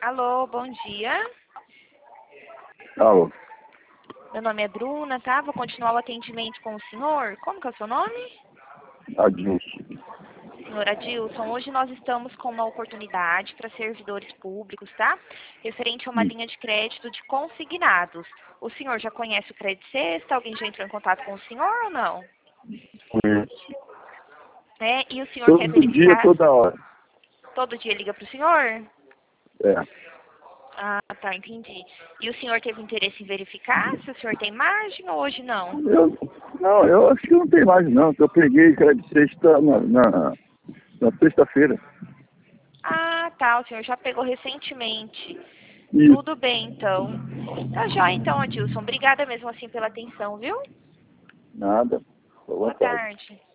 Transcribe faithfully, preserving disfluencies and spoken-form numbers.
Alô, bom dia. Alô, Meu nome é Bruna, tá? Vou continuar o atendimento com o senhor. Como que é o seu nome? Adilson. Senhor Adilson, hoje nós estamos com uma oportunidade para servidores públicos, tá? Referente a uma Hum, linha de crédito de consignados. O senhor já conhece o Crédito Sexta? Alguém já entrou em contato com o senhor ou não? Conheço. É, e o senhor quer Todo dia, verificar? toda hora. Todo dia liga para o senhor? É. Ah, tá, entendi. E o senhor teve interesse em verificar se o senhor tem margem ou hoje não? Eu, não, eu acho que não tem mais não, que eu peguei crédito sexta na, na, na sexta-feira. Ah, tá, o senhor já pegou recentemente. Isso. Tudo bem, então. Tá jóia, então, Adilson. Obrigada mesmo assim pela atenção, viu? Nada. Boa Boa tarde. tarde.